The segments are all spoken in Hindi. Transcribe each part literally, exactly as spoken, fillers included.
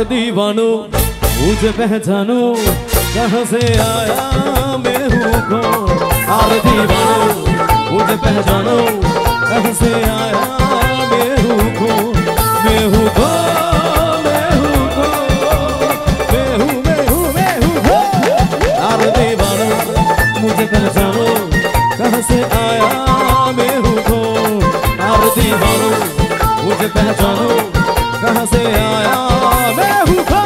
और दीवानो मुझे पहचानो कहाँ से आया मैं हूँ कौन। और दीवानो मुझे पहचानो कहाँ से आया मैं हूँ कौन। मैं हूँ कौन, मैं हूँ कौन, मैं हूँ मैं हूँ मैं हूँ कौन। और दीवानो मुझे पहचानो कहाँ से आया मैं हूँ कौन। और दीवानो मुझे पहचानो कहाँ से आया मैं हूँ कौन।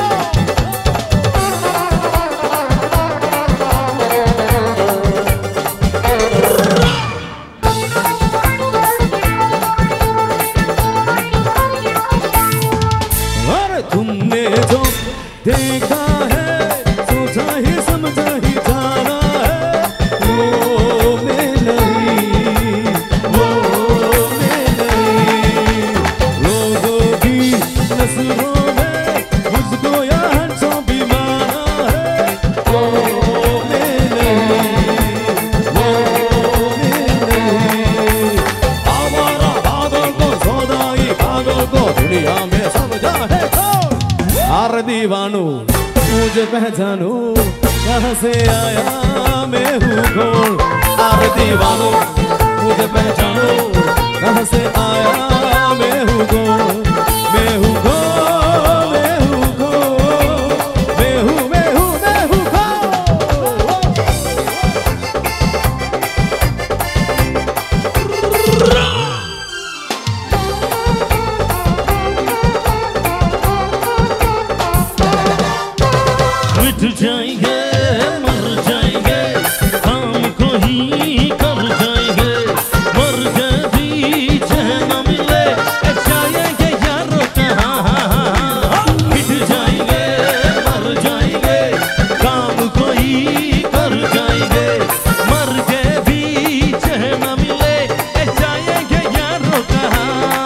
और तुमने जो देखा है सोचा ही समझा ही जाना है वो मैं नहीं, वो मैं नहीं। लोगों की नजरों में मुझको यहाँ जो भी माना है वो मैं नहीं, वो मैं नहीं। हमारा पागल को सौदाई पागल को दुनिया में समझा है कौन। और दीवानो मुझे पहचानो कहाँ से आया मैं हूँ कौन। और दीवानो मुझे पहचानो कहाँ से आया मैं हूँ कौन। मैं हूँ कौन, मैं हूँ कौन, मैं हूँ मैं हूँ मैं हूँ मिट जाएंगे मर जाएंगे काम को ही कर जाएंगे मर गए भी चैन न मिले जाएंगे यारों कहाँ। मिट जाएंगे मर जाएंगे काम को ही कर जाएंगे मर गए भी चैन न मिले जाएंगे यारों कहाँ।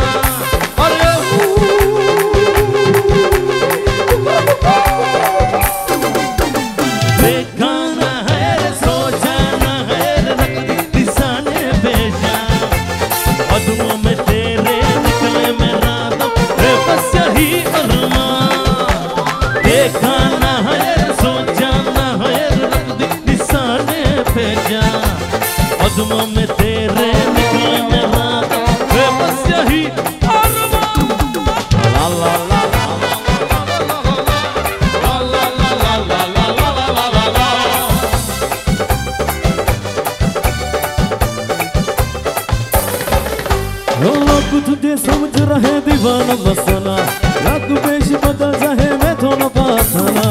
कदमों में तेरे निकले मेरा दम रे बस यही अरमान। देखा ना है सोचा ना है रख दी निशाने पे जा। कदमों में तेरे निकले मेरा दम रे बस यही अरमान। ला ला ला ला ला ला ला ला ला ला। लोग तुझे समझ रहे दीवाना मसाला लाख पेश बदल जाए मैं तो न पाना।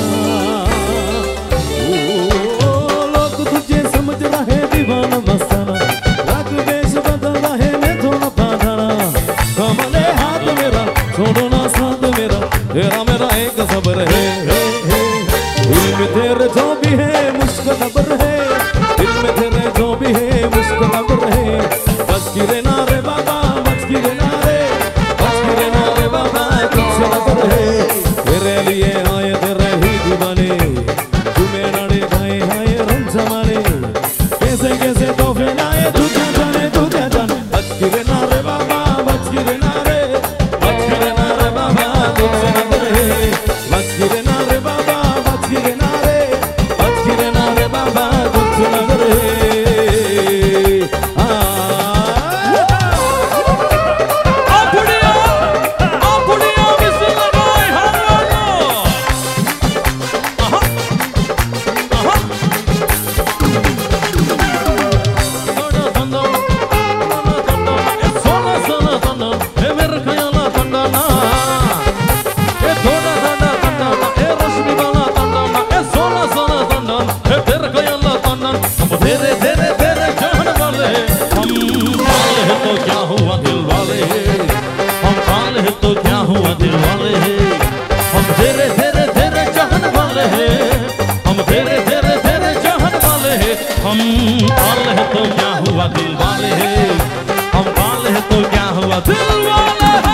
लोग तुझे समझ रहे दीवाना मसाला लाख पेश बदल जाए मैं तो न पाना। कमले हाथ मेरा छोड़ो ना साथ मेरा तेरा मेरा एक सब्र है। दिल में तेरे जो भी है मुश्किल खबर है दिल में तेरे जो भी है मुश्किल खबर है। बस की रहना रे बाबा बच की रहना रे बच की रहना रे बाबा कुछ नजर है तेरे लिए आए तेरे ही दीवाने तुम्हें नाड़े गाए आए रंग जमाने कैसे कैसे तोहफे लाए तू क्या जाने तू क्या जाने। बच की रहना रे बाबा बच की रहना रे बच की रहना रे बाबा कुछ नजर है। बच की रहना रे बाबा बच की रहना रे बच की रहना रे बाबा कुछ नजर है। तेरे तेरे तेरे जान वाले हम पाल है तो क्या हुआ दिल वाले हम पाल है तो क्या हुआ दिल वाले हम तेरे तेरे तेरे जान वाले हम तेरे तेरे तेरे जान वाले हम पाल है तो क्या हुआ दिल वाले हम पाल है तो क्या हुआ दिल वाले।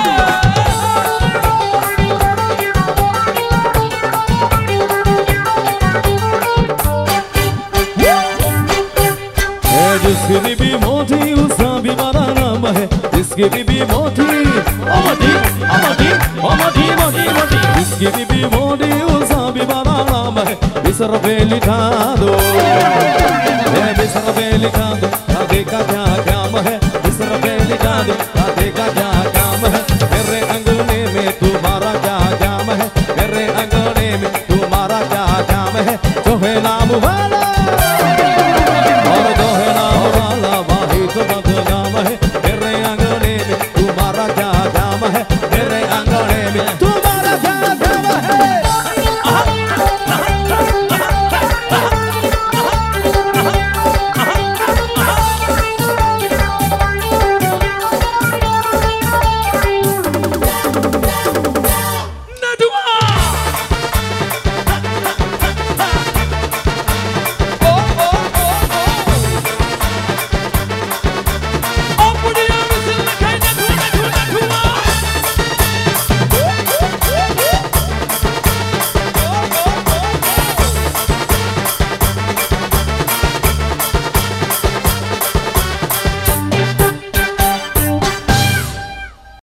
जिसकी बीबी मोटी उसका भी हमारा नाम है। जिसकी बीबी मोटी मोटी मोटी मोटी मोटी मोटी इसकी बीबी मोटी उसका भी बड़ा नाम है, बीस रुपए लिखा दो, बीस रुपए लिखा दो, दादे का क्या काम है, बीस रुपए लिखा दो, दादे का क्या काम है, मेरे अंगने में तुम्हारा क्या काम है, मेरे अंगने में तुम्हारा क्या काम है, जो है नाम वाला